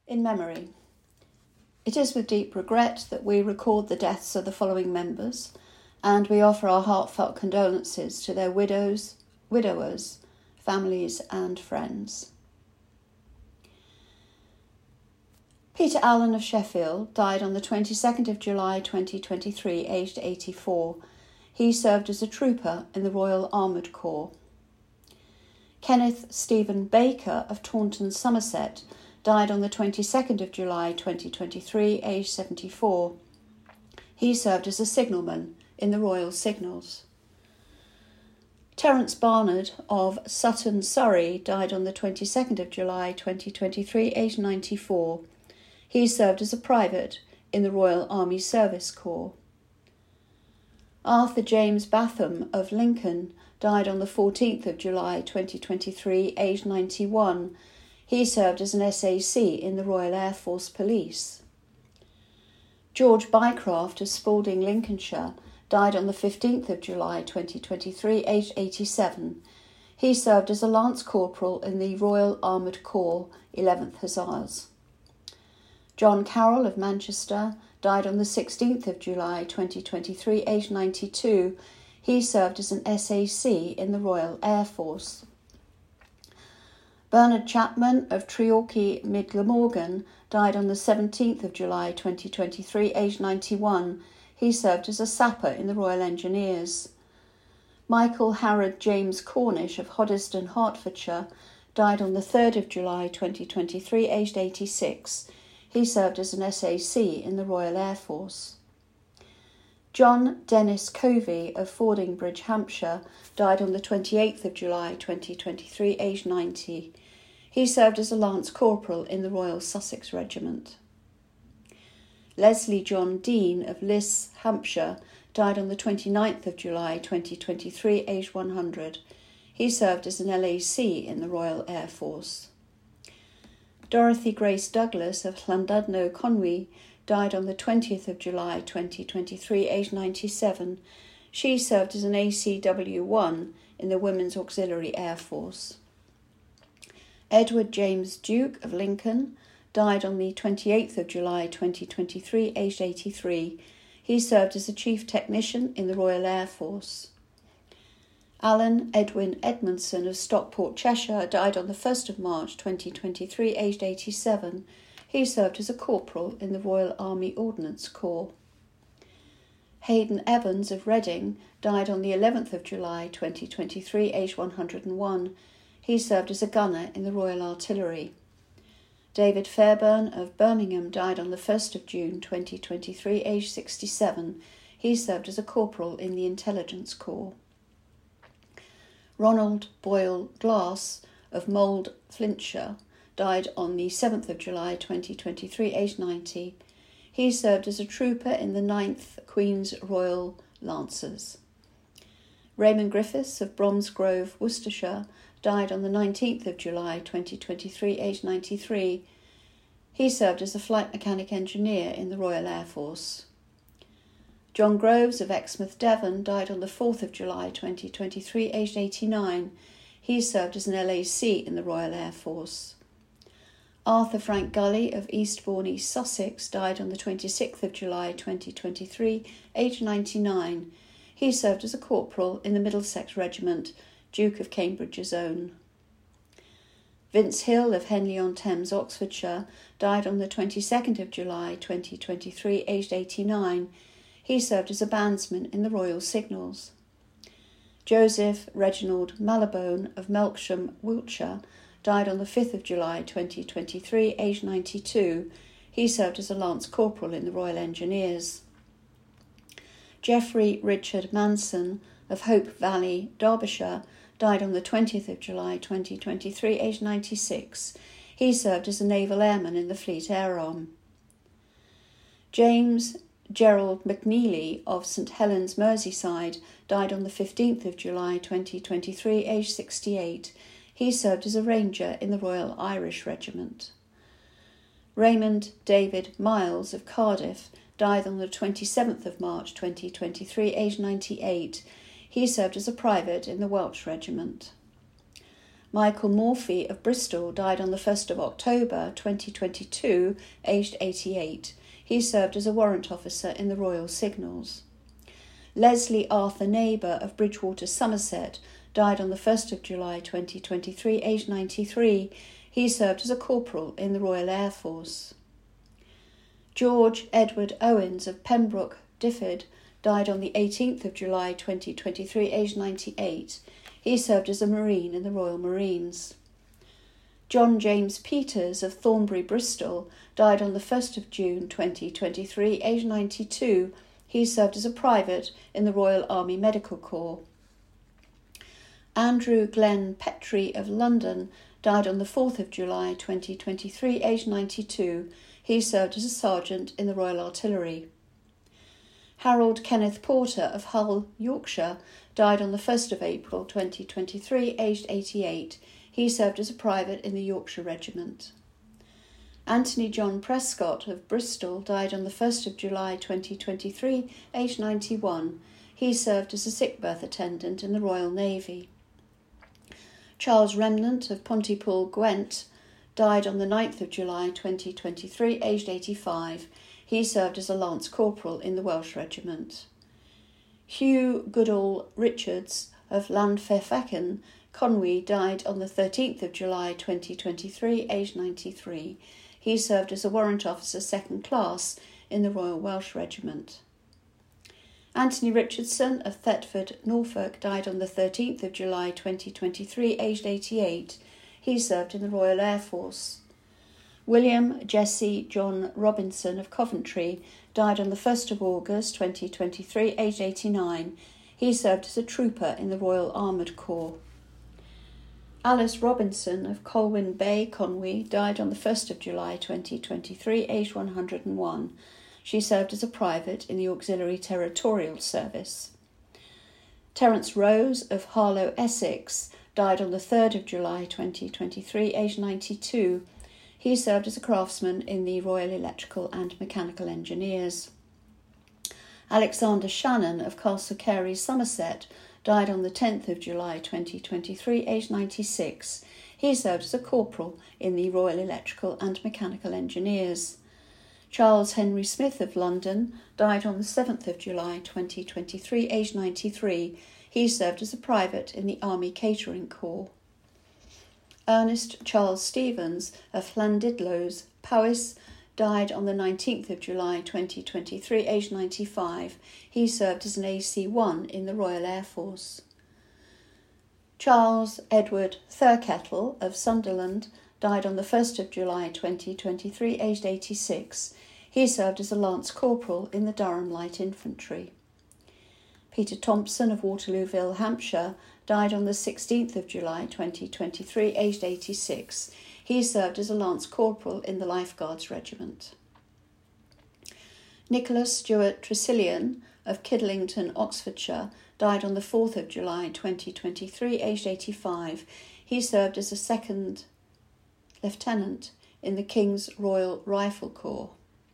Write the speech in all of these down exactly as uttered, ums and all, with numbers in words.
In memory. It is with deep regret that we record the deaths of the following members, and we offer our heartfelt condolences to their widows, widowers, families and friends. Peter Allen of Sheffield died on the twenty-second of July twenty twenty-three, aged eighty-four. He served as a trooper in the Royal Armoured Corps. Kenneth Stephen Baker of Taunton, Somerset, died on the twenty-second of July twenty twenty-three, aged seventy-four. He served as a signalman in the Royal Signals. Terence Barnard of Sutton, Surrey, died on the twenty-second of July twenty twenty-three, aged ninety-four. He served as a private in the Royal Army Service Corps. Arthur James Batham of Lincoln died on the fourteenth of July twenty twenty-three, aged ninety-one. He served as an S A C in the Royal Air Force Police. George Bycraft of Spalding, Lincolnshire, died on the fifteenth of July twenty twenty-three, aged eighty-seven. He served as a Lance Corporal in the Royal Armoured Corps, eleventh Hussars. John Carroll of Manchester died on the sixteenth of July twenty twenty-three, aged ninety-two. He served as an S A C in the Royal Air Force. Bernard Chapman of Treorchy, Mid Glamorgan, died on the seventeenth of July twenty twenty-three, aged ninety-one. He served as a sapper in the Royal Engineers. Michael Harrod James Cornish of Hoddesdon, Hertfordshire, died on the third of July twenty twenty-three, aged eighty-six. He served as an S A C in the Royal Air Force. John Dennis Covey of Fordingbridge, Hampshire, died on the twenty-eighth of July twenty twenty-three, aged ninety. He served as a Lance Corporal in the Royal Sussex Regiment. Leslie John Dean of Liss, Hampshire, died on the twenty-ninth of July twenty twenty-three, aged one hundred. He served as an L A C in the Royal Air Force. Dorothy Grace Douglas of Llandudno, Conwy, died on the twentieth of July twenty twenty-three, aged ninety-seven. She served as an A C W one in the Women's Auxiliary Air Force. Edward James Duke of Lincoln died on the twenty-eighth of July twenty twenty-three, aged eighty-three. He served as a Chief Technician in the Royal Air Force. Alan Edwin Edmondson of Stockport, Cheshire, died on the first of March twenty twenty-three, aged eighty-seven. He served as a corporal in the Royal Army Ordnance Corps. Hayden Evans of Reading died on the eleventh of July twenty twenty-three, aged one hundred and one. He served as a gunner in the Royal Artillery. David Fairburn of Birmingham died on the first of June twenty twenty-three, aged sixty-seven. He served as a corporal in the Intelligence Corps. Ronald Boyle Glass of Mould, Flintshire, died on the seventh of July twenty twenty-three, aged ninety. He served as a trooper in the ninth Queen's Royal Lancers. Raymond Griffiths of Bromsgrove, Worcestershire, died on the nineteenth of July twenty twenty-three, aged ninety-three. He served as a flight mechanic engineer in the Royal Air Force. John Groves of Exmouth, Devon, died on the fourth of July twenty twenty-three, aged eighty-nine. He served as an L A C in the Royal Air Force. Arthur Frank Gully of Eastbourne, East Sussex, died on the twenty-sixth of July twenty twenty-three, aged ninety-nine. He served as a corporal in the Middlesex Regiment, Duke of Cambridge's Own. Vince Hill of Henley-on-Thames, Oxfordshire, died on the twenty-second of July twenty twenty-three, aged eighty-nine. He served as a bandsman in the Royal Signals. Joseph Reginald Malabone of Melksham, Wiltshire, died on the fifth of July twenty twenty-three, aged ninety-two. He served as a Lance Corporal in the Royal Engineers. Geoffrey Richard Manson of Hope Valley, Derbyshire, died on the twentieth of July twenty twenty-three, aged ninety-six. He served as a naval airman in the Fleet Air Arm. James Gerald McNeely of St Helens, Merseyside, died on the fifteenth of July twenty twenty-three, aged sixty-eight. He served as a ranger in the Royal Irish Regiment. Raymond David Miles of Cardiff died on the twenty-seventh of March twenty twenty-three, aged ninety-eight. He served as a private in the Welsh Regiment. Michael Morphy of Bristol died on the first of October twenty twenty-two, aged eighty-eight. He served as a warrant officer in the Royal Signals. Leslie Arthur Neighbour of Bridgewater, Somerset, died on the first of July twenty twenty-three, aged ninety-three. He served as a corporal in the Royal Air Force. George Edward Owens of Pembroke, Difford, died on the eighteenth of July twenty twenty-three, aged ninety-eight. He served as a Marine in the Royal Marines. John James Peters of Thornbury, Bristol, died on the first of June twenty twenty-three, aged ninety-two. He served as a private in the Royal Army Medical Corps. Andrew Glenn Petrie of London died on the fourth of July twenty twenty-three, aged ninety-two. He served as a sergeant in the Royal Artillery. Harold Kenneth Porter of Hull, Yorkshire, died on the first of April twenty twenty-three, aged eighty-eight. He served as a private in the Yorkshire Regiment. Anthony John Prescott of Bristol died on the first of July twenty twenty-three, aged ninety-one. He served as a sick berth attendant in the Royal Navy. Charles Remnant of Pontypool, Gwent, died on the ninth of July twenty twenty-three, aged eighty-five. He served as a Lance Corporal in the Welsh Regiment. Hugh Goodall Richards of Llanfefachen, Conwy, died on the thirteenth of July twenty twenty-three, aged ninety-three. He served as a warrant officer second class in the Royal Welsh Regiment. Anthony Richardson of Thetford, Norfolk, died on the thirteenth of July twenty twenty-three, aged eighty-eight. He served in the Royal Air Force. William Jesse John Robinson of Coventry died on the first of August twenty twenty-three, aged eighty-nine. He served as a trooper in the Royal Armoured Corps. Alice Robinson of Colwyn Bay, Conwy, died on the first of July twenty twenty-three, aged one hundred and one. She served as a private in the Auxiliary Territorial Service. Terence Rose of Harlow, Essex, died on the third of July twenty twenty-three, aged ninety-two. He served as a craftsman in the Royal Electrical and Mechanical Engineers. Alexander Shannon of Castle Carey, Somerset, died on the tenth of July twenty twenty-three, aged ninety-six. He served as a corporal in the Royal Electrical and Mechanical Engineers. Charles Henry Smith of London died on the seventh of July twenty twenty-three, aged ninety-three. He served as a private in the Army Catering Corps. Ernest Charles Stevens of Llandidloes, Powys, died on the nineteenth of July twenty twenty-three, aged ninety-five. He served as an A C one in the Royal Air Force. Charles Edward Thurkettle of Sunderland died on the first of July twenty twenty-three, aged eighty-six. He served as a Lance Corporal in the Durham Light Infantry. Peter Thompson of Waterlooville, Hampshire, died on the sixteenth of July twenty twenty-three, aged eighty-six. He served as a Lance Corporal in the Lifeguards Regiment. Nicholas Stuart Tressilian of Kidlington, Oxfordshire, died on the fourth of July twenty twenty-three, aged eighty-five. He served as a second lieutenant in the King's Royal Rifle Corps.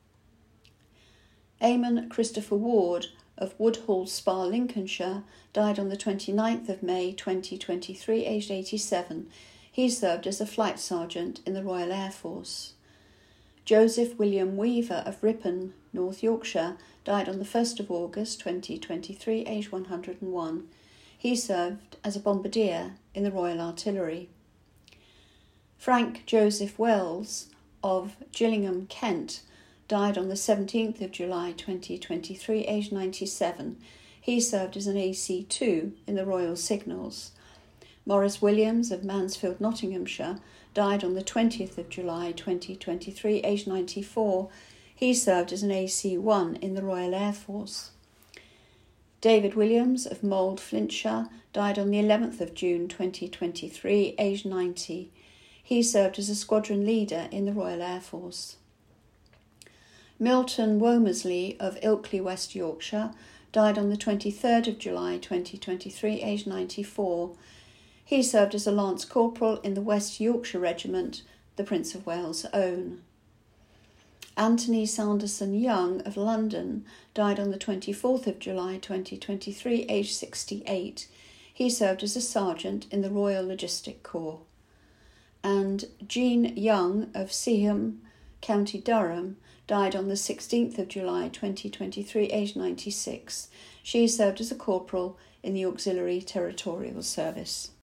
Eamon Christopher Ward of Woodhall Spa, Lincolnshire, died on the twenty-ninth of May twenty twenty-three, aged eighty-seven. He served as a flight sergeant in the Royal Air Force. Joseph William Weaver of Ripon, North Yorkshire, died on the first of August twenty twenty-three, aged one hundred and one. He served as a bombardier in the Royal Artillery. Frank Joseph Wells of Gillingham, Kent, died on the seventeenth of July twenty twenty-three, aged ninety-seven. He served as an A C two in the Royal Signals. Maurice Williams of Mansfield, Nottinghamshire, died on the twentieth of July twenty twenty-three, aged ninety-four. He served as an A C one in the Royal Air Force. David Williams of Mould, Flintshire, died on the eleventh of June twenty twenty-three, aged ninety. He served as a squadron leader in the Royal Air Force. Milton Womersley of Ilkley, West Yorkshire, died on the twenty-third of July twenty twenty-three, aged ninety-four. He served as a Lance Corporal in the West Yorkshire Regiment, the Prince of Wales' own. Anthony Sanderson Young of London died on the twenty-fourth of July twenty twenty-three, aged sixty-eight. He served as a sergeant in the Royal Logistic Corps. And Jean Young of Seaham, County Durham, died on the sixteenth of July twenty twenty-three, aged ninety-six. She served as a corporal in the Auxiliary Territorial Service.